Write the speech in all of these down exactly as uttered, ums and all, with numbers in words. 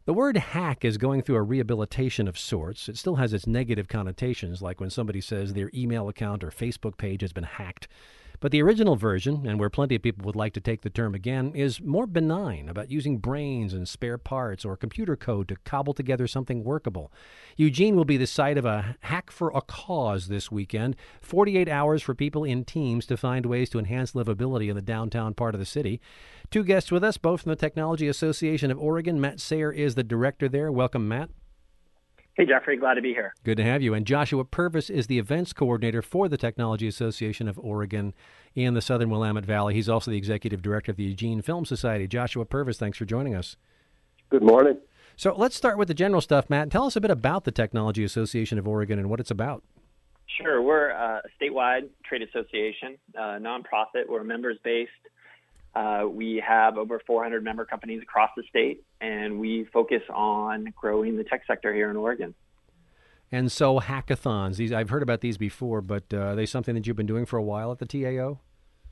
The word hack is going through a rehabilitation of sorts. It still has its negative connotations, like when somebody says their email account or Facebook page has been hacked. But the original version, and where plenty of people would like to take the term again, is more benign, about using brains and spare parts or computer code to cobble together something workable. Eugene will be the site of a Hack for a Cause this weekend. forty-eight hours for people in teams to find ways to enhance livability in the downtown part of the city. Two guests with us, both from the Technology Association of Oregon. Matt Sayer is the director there. Welcome, Matt. Hey, Jeffrey. Glad to be here. Good to have you. And Joshua Purvis is the events coordinator for the Technology Association of Oregon in the Southern Willamette Valley. He's also the executive director of the Eugene Film Society. Joshua Purvis, thanks for joining us. Good morning. So let's start with the general stuff, Matt. Tell us a bit about the Technology Association of Oregon and what it's about. Sure. We're a statewide trade association, uh, nonprofit. We're members-based. Uh, we have over four hundred member companies across the state, and we focus on growing the tech sector here in Oregon. And so hackathons, these I've heard about these before, but uh, are they something that you've been doing for a while at the T A O?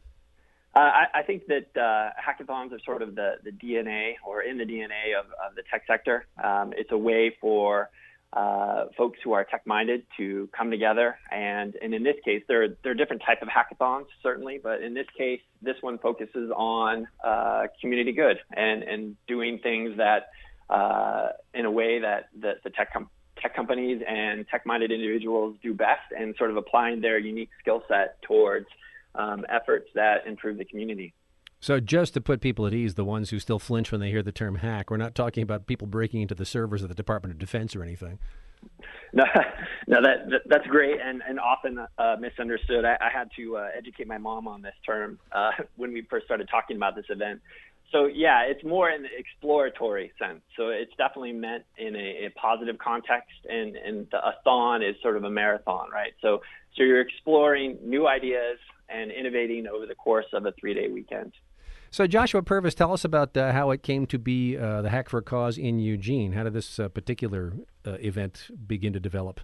Uh, I, I think that uh, hackathons are sort of the, the D N A or in the D N A of, of the tech sector. Um, it's a way for uh, folks who are tech-minded to come together. And, and in this case, there are, there are different types of hackathons, certainly. But in this case, this one focuses on uh, community good and, and doing things that uh, in a way that the, the tech, com- tech companies and tech-minded individuals do best, and sort of applying their unique skill set towards um, efforts that improve the community. So just to put people at ease, the ones who still flinch when they hear the term hack, we're not talking about people breaking into the servers of the Department of Defense or anything. No, no, that, that that's great and, and often uh, misunderstood. I, I had to uh, educate my mom on this term uh, when we first started talking about this event. So, yeah, it's more in the exploratory sense. So it's definitely meant in a, a positive context, and, and the a-thon is sort of a marathon, right? So, so you're exploring new ideas and innovating over the course of a three-day weekend. So, Joshua Purvis, tell us about uh, how it came to be uh, the Hack for a Cause in Eugene. How did this uh, particular uh, event begin to develop?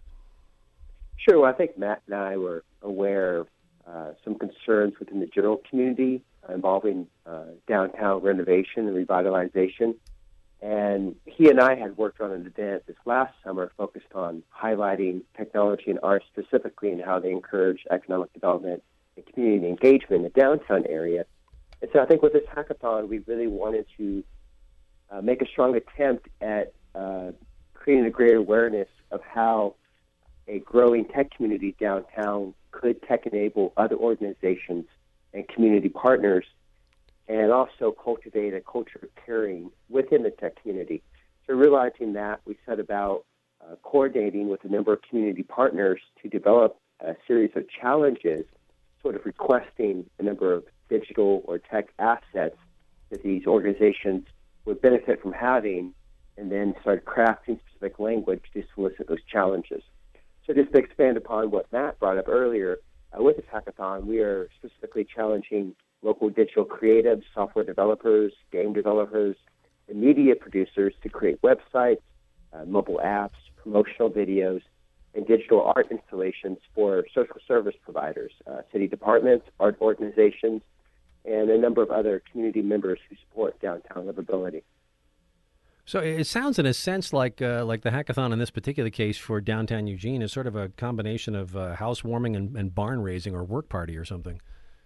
Sure. Well, I think Matt and I were aware of uh, some concerns within the general community involving uh, downtown renovation and revitalization. And he and I had worked on an event this last summer focused on highlighting technology and art specifically and how they encourage economic development and community engagement in the downtown area. And so I think with this hackathon, we really wanted to uh, make a strong attempt at uh, creating a greater awareness of how a growing tech community downtown could tech-enable other organizations and community partners, and also cultivate a culture of caring within the tech community. So realizing that, we set about uh, coordinating with a number of community partners to develop a series of challenges, sort of requesting a number of digital or tech assets that these organizations would benefit from having, and then start crafting specific language to solicit those challenges. So just to expand upon what Matt brought up earlier, uh, with this hackathon, we are specifically challenging local digital creatives, software developers, game developers, and media producers to create websites, uh, mobile apps, promotional videos, and digital art installations for social service providers, uh, city departments, art organizations, and a number of other community members who support downtown livability. So it sounds, in a sense, like uh, like the hackathon in this particular case for downtown Eugene is sort of a combination of uh, housewarming and, and barn raising or work party or something.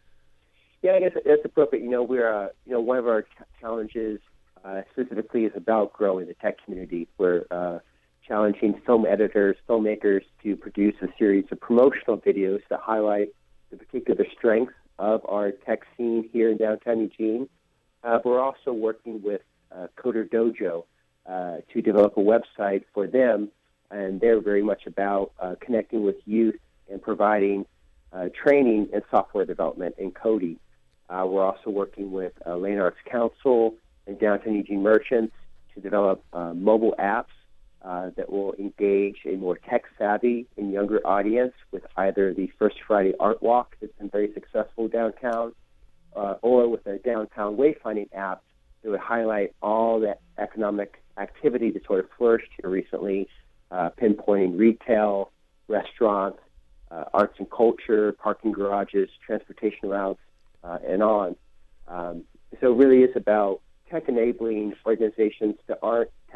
Yeah, I guess that's appropriate. You know, we're uh, you know one of our ch- challenges uh, specifically is about growing the tech community. We're uh, challenging film editors, filmmakers to produce a series of promotional videos that highlight the particular strengths of our tech scene here in downtown Eugene. Uh, we're also working with uh, Coder Dojo uh, to develop a website for them, and they're very much about uh, connecting with youth and providing uh, training in software development and coding. Uh, we're also working with uh, Lane Arts Council and Downtown Eugene Merchants to develop uh, mobile apps uh, that will engage a more tech-savvy and younger audience with either the First Friday Art Walk that's been very successful downtown, uh, or with a downtown wayfinding app that would highlight all that economic activity that sort of flourished here recently, uh, pinpointing retail, restaurants, uh, arts and culture, parking garages, transportation routes, uh, and on. Um, so it really is about tech-enabling organizations that aren't tech-specific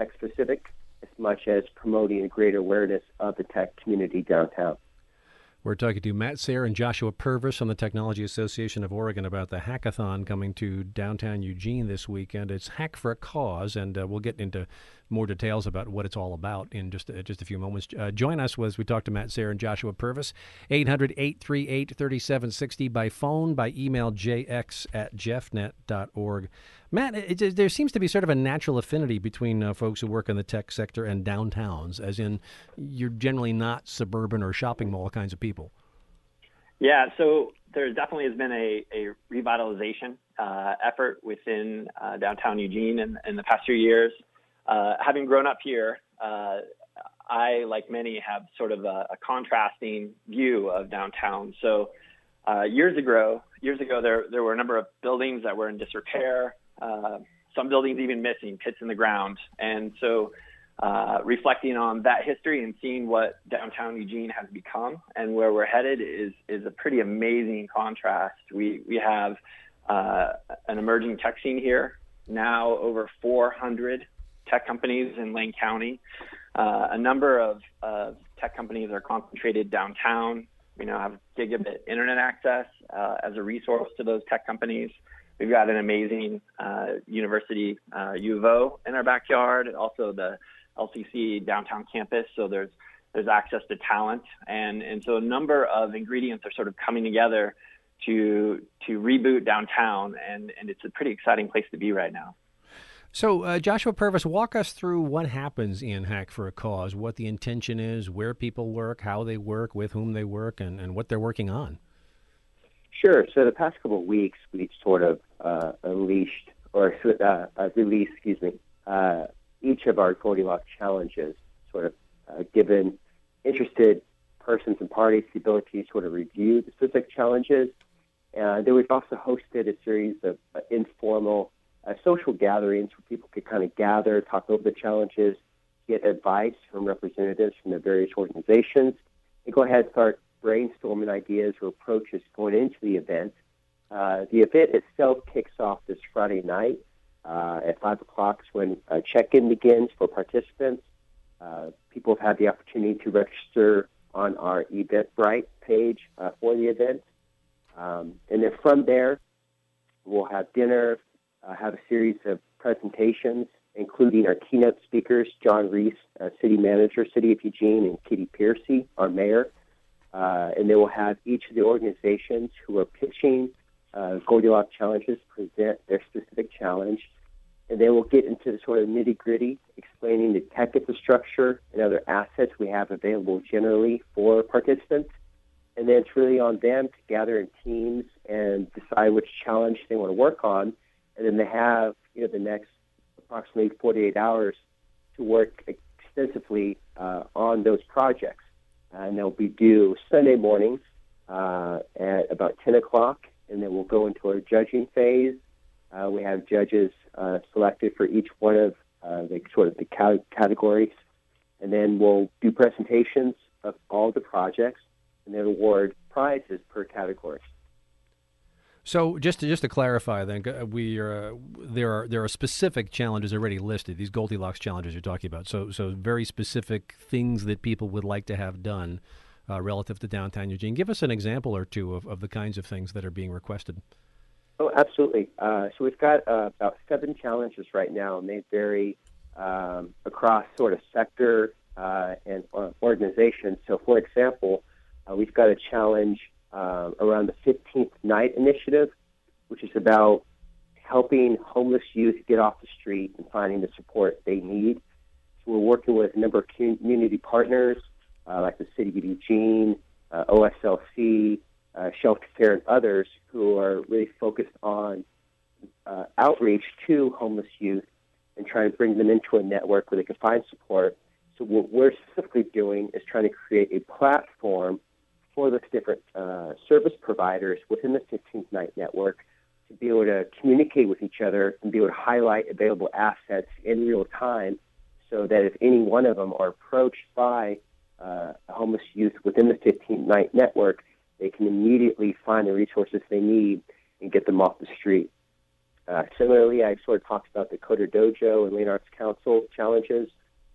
specific as much as promoting a greater awareness of the tech community downtown. We're talking to Matt Sayre and Joshua Purvis from the Technology Association of Oregon about the hackathon coming to downtown Eugene this weekend. It's Hack for a Cause, and uh, we'll get into more details about what it's all about in just uh, just a few moments. Uh, join us as we talk to Matt Sayre and Joshua Purvis, eight hundred, eight three eight, three seven six zero by phone, by email, j x at jeffnet dot org. Matt, it, it, there seems to be sort of a natural affinity between uh, folks who work in the tech sector and downtowns, as in you're generally not suburban or shopping mall kinds of people. Yeah, so there definitely has been a, a revitalization uh, effort within uh, downtown Eugene in, in the past few years. Uh, having grown up here, uh, I, like many, have sort of a, a contrasting view of downtown. So uh, years ago, years ago, there there were a number of buildings that were in disrepair. Uh, some buildings even missing, pits in the ground. And so uh, reflecting on that history and seeing what downtown Eugene has become and where we're headed is is a pretty amazing contrast. We, we have uh, an emerging tech scene here, now over four hundred tech companies in Lane County. Uh, a number of, of tech companies are concentrated downtown. We now have gigabit internet access uh, as a resource to those tech companies. We've got an amazing uh, university, uh, U of O, in our backyard, also the L C C downtown campus. So there's there's access to talent, and and so a number of ingredients are sort of coming together to to reboot downtown, and and it's a pretty exciting place to be right now. So, uh, Joshua Purvis, walk us through what happens in Hack for a Cause, what the intention is, where people work, how they work, with whom they work, and, and what they're working on. Sure. So the past couple of weeks, we've sort of uh, unleashed or uh, uh, released, excuse me, uh, each of our Goldilocks challenges, sort of uh, given interested persons and parties the ability to sort of review the specific challenges. And then we've also hosted a series of uh, informal uh, social gatherings where people could kind of gather, talk over the challenges, get advice from representatives from the various organizations, and go ahead and start brainstorming ideas or approaches going into the event. Uh, the event itself kicks off this Friday night uh, at five o'clock is when uh, check-in begins for participants. Uh, people have had the opportunity to register on our Eventbrite page uh, for the event. Um, and then from there, we'll have dinner, uh, have a series of presentations, including our keynote speakers, John Reese, uh, City Manager, City of Eugene, and Kitty Piercy, our Mayor. Uh, and then we'll have each of the organizations who are pitching uh, Goldilocks challenges present their specific challenge. And then we'll get into the sort of nitty-gritty, explaining the tech infrastructure and other assets we have available generally for participants. And then it's really on them to gather in teams and decide which challenge they want to work on. And then they have, you know, the next approximately forty-eight hours to work extensively uh, on those projects. And they'll be due Sunday mornings uh, at about ten o'clock, and then we'll go into our judging phase. Uh, we have judges uh, selected for each one of uh, the sort of the categories, and then we'll do presentations of all the projects, and then award prizes per category. So just to just to clarify, then we are, there are there are specific challenges already listed. These Goldilocks challenges you're talking about. So so very specific things that people would like to have done uh, relative to downtown Eugene. Give us an example or two of, of the kinds of things that are being requested. Oh, absolutely. Uh, so we've got uh, about seven challenges right now, and they vary um, across sort of sector uh, and uh, organizations. So, for example, uh, we've got a challenge Uh, around the fifteenth Night Initiative, which is about helping homeless youth get off the street and finding the support they need. So we're working with a number of community partners uh, like the City of Eugene, uh, O S L C, uh, Shelter Care, and others who are really focused on uh, outreach to homeless youth and trying to bring them into a network where they can find support. So what we're specifically doing is trying to create a platform for those different uh, service providers within the fifteenth Night Network to be able to communicate with each other and be able to highlight available assets in real time so that if any one of them are approached by uh, a homeless youth within the fifteenth Night Network, they can immediately find the resources they need and get them off the street. Uh, similarly, I sort of talked about the Coder Dojo and Lane Arts Council challenges.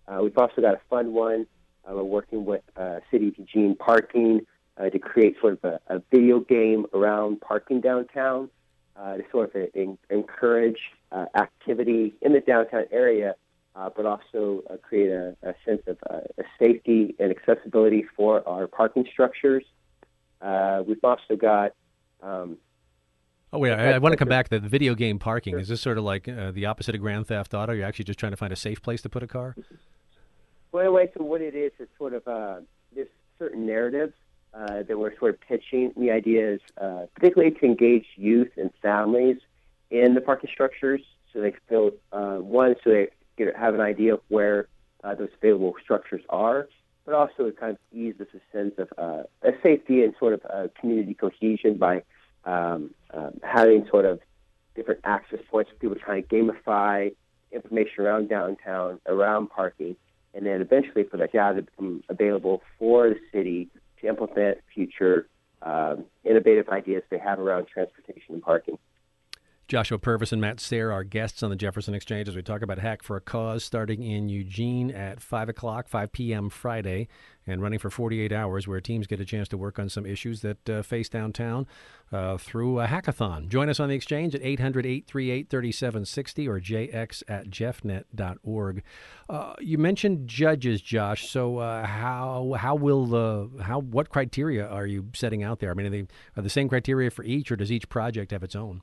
Uh, we've also got a fun one. Uh, we're working with uh, City of Eugene Parking uh, to create sort of a, a video game around parking downtown uh, to sort of in, encourage uh, activity in the downtown area, uh, but also uh, create a, a sense of uh, safety and accessibility for our parking structures. Uh, we've also got... Um, oh, wait, I, I want to come back to the video game parking. Sure. Is this sort of like uh, the opposite of Grand Theft Auto? You're actually just trying to find a safe place to put a car? Well, anyway, so what it is is sort of uh, there's certain narratives uh, that we're sort of pitching. The idea is uh, particularly to engage youth and families in the parking structures so they can feel, uh, one, so they get, have an idea of where uh, those available structures are, but also it kind of eases a sense of uh, a safety and sort of uh, community cohesion by um, um, having sort of different access points for people trying to gamify information around downtown, around parking, and then eventually for that data to become available for the city to implement future um, innovative ideas they have around transportation and parking. Joshua Purvis and Matt Sayre are guests on the Jefferson Exchange as we talk about Hack for a Cause, starting in Eugene at five o'clock, five p.m. Friday, and running for forty-eight hours, where teams get a chance to work on some issues that uh, face downtown uh, through a hackathon. Join us on the Exchange at eight hundred, eight three eight, three seven six zero or j x at jeffnet dot org. Uh, you mentioned judges, Josh. So uh, how how will the how what criteria are you setting out there? I mean, are they are the same criteria for each, or does each project have its own?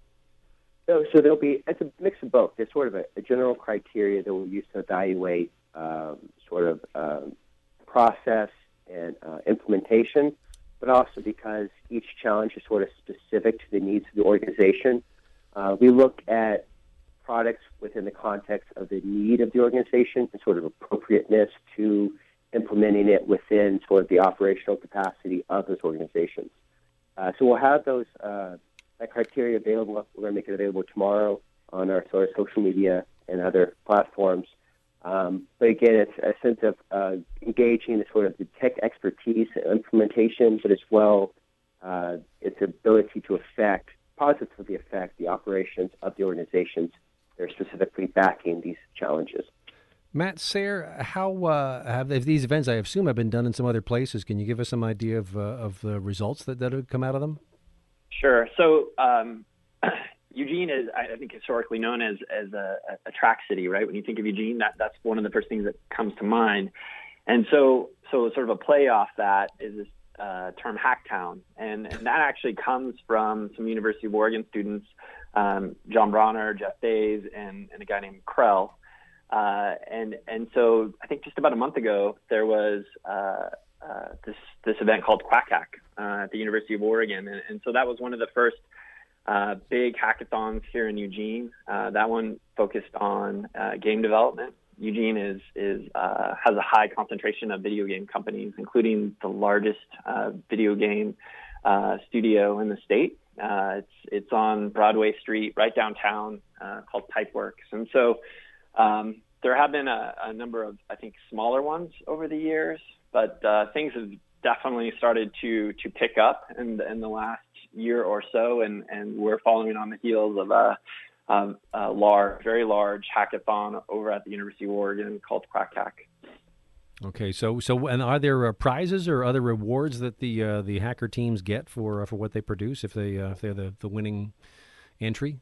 So, so there'll be, it's a mix of both. There's sort of a, a general criteria that we'll use to evaluate um, sort of um, process and uh, implementation, but also because each challenge is sort of specific to the needs of the organization. Uh, we look at products within the context of the need of the organization and sort of appropriateness to implementing it within sort of the operational capacity of those organizations. Uh, so we'll have those uh, that criteria available. We're going to make it available tomorrow on our sort of social media and other platforms. Um, but again, it's a sense of uh, engaging the sort of the tech expertise and implementation, but as well uh, its ability to affect, positively affect the operations of the organizations that are specifically backing these challenges. Matt Sayre, how uh, have these events, I assume, have been done in some other places? Can you give us some idea of uh, of the results that, that have come out of them? Sure. So um, Eugene is, I think, historically known as as a, a track city, right? When you think of Eugene, that that's one of the first things that comes to mind. And so, so sort of a play off that is this uh, term Hacktown, and, and that actually comes from some University of Oregon students, um, John Bronner, Jeff Bays, and, and a guy named Krell. Uh, and and so I think just about a month ago there was uh, uh, this this event called Quack Hack uh, at the University of Oregon, and, and so that was one of the first uh, big hackathons here in Eugene. Uh, that one focused on uh, game development. Eugene is is uh, has a high concentration of video game companies, including the largest uh, video game uh, studio in the state. Uh, it's it's on Broadway Street, right downtown, uh, called Typeworks, and so. Um, there have been a, a number of, I think, smaller ones over the years, but uh, things have definitely started to to pick up in the, in the last year or so, and, and we're following on the heels of a, a, a large, very large hackathon over at the University of Oregon called Quack Hack. Okay, so so and are there uh, prizes or other rewards that the uh, the hacker teams get for uh, for what they produce if they uh, if they're the, the winning entry?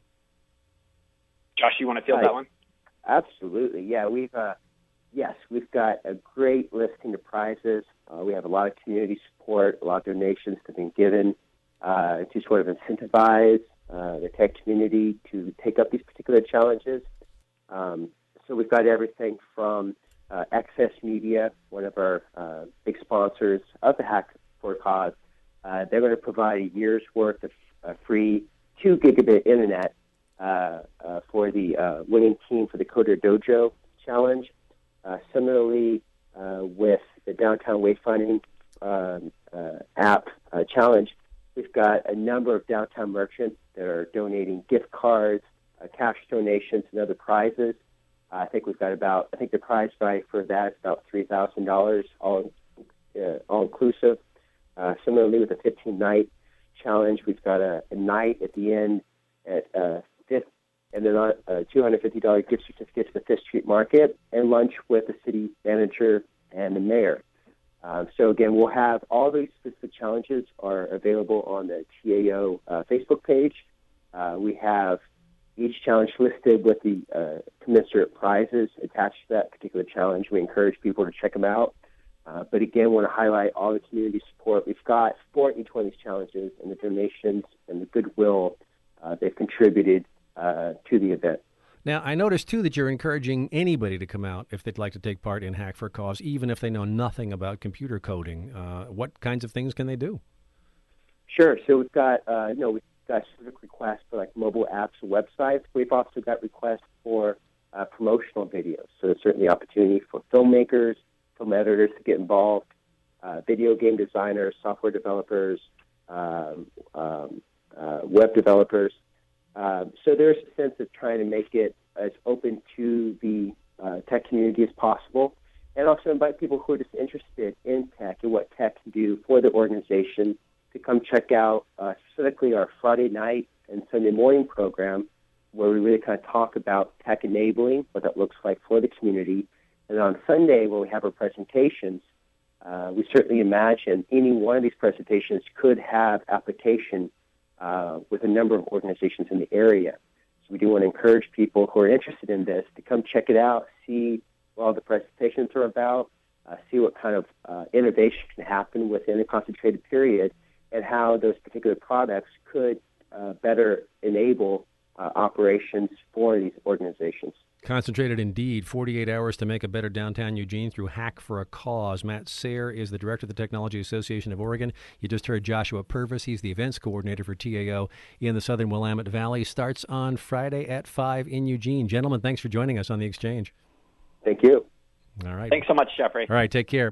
Josh, you want to field Hi. that one? Absolutely, yeah. We've uh, yes, we've got a great listing of prizes. Uh, we have a lot of community support, a lot of donations that have been given uh, to sort of incentivize uh, the tech community to take up these particular challenges. Um, so we've got everything from uh, Access Media, one of our uh, big sponsors of the Hack for a Cause. Uh, they're going to provide a year's worth of uh, free two gigabit internet. Uh, uh, for the uh, winning team for the Coder Dojo Challenge. Uh, similarly, uh, with the Downtown Wayfinding um, uh, app uh, challenge, we've got a number of downtown merchants that are donating gift cards, uh, cash donations, and other prizes. Uh, I think we've got about, I think the prize value for that is about three thousand dollars, all, uh, all inclusive. Uh, similarly, with the fifteen night challenge, we've got a, a night at the end at uh, and then a two hundred fifty dollars gift certificate to the Fifth Street Market, and lunch with the city manager and the mayor. Um, so again, we'll have all these specific challenges are available on the T A O uh, Facebook page. Uh, we have each challenge listed with the uh, commensurate prizes attached to that particular challenge. We encourage people to check them out. Uh, but again, want to highlight all the community support we've got for each one of these challenges and the donations and the goodwill uh, they've contributed uh, to the event. Now, I noticed, too, that you're encouraging anybody to come out if they'd like to take part in Hack for a Cause, even if they know nothing about computer coding. Uh, what kinds of things can they do? Sure. So we've got, uh, you know, we've got specific requests for, like, mobile apps or websites. We've also got requests for uh, promotional videos. So there's certainly opportunity for filmmakers, film editors to get involved, uh, video game designers, software developers, um, um, uh, web developers. Uh, so there's a sense of trying to make it as open to the uh, tech community as possible, and also invite people who are just interested in tech and what tech can do for the organization to come check out uh, specifically our Friday night and Sunday morning program, where we really kind of talk about tech enabling, what that looks like for the community. And on Sunday, when we have our presentations, uh, we certainly imagine any one of these presentations could have application uh, with a number of organizations in the area. So we do want to encourage people who are interested in this to come check it out, see what all the presentations are about, uh, see what kind of uh, innovation can happen within a concentrated period, and how those particular products could uh, better enable uh, operations for these organizations. Concentrated indeed. forty-eight hours to make a better downtown Eugene through Hack for a Cause. Matt Sayre is the director of the Technology Association of Oregon. You just heard Joshua Purvis. He's the events coordinator for T A O in the Southern Willamette Valley. Starts on Friday at five in Eugene. Gentlemen, thanks for joining us on The Exchange. Thank you. All right. Thanks so much, Jeffrey. All right, take care.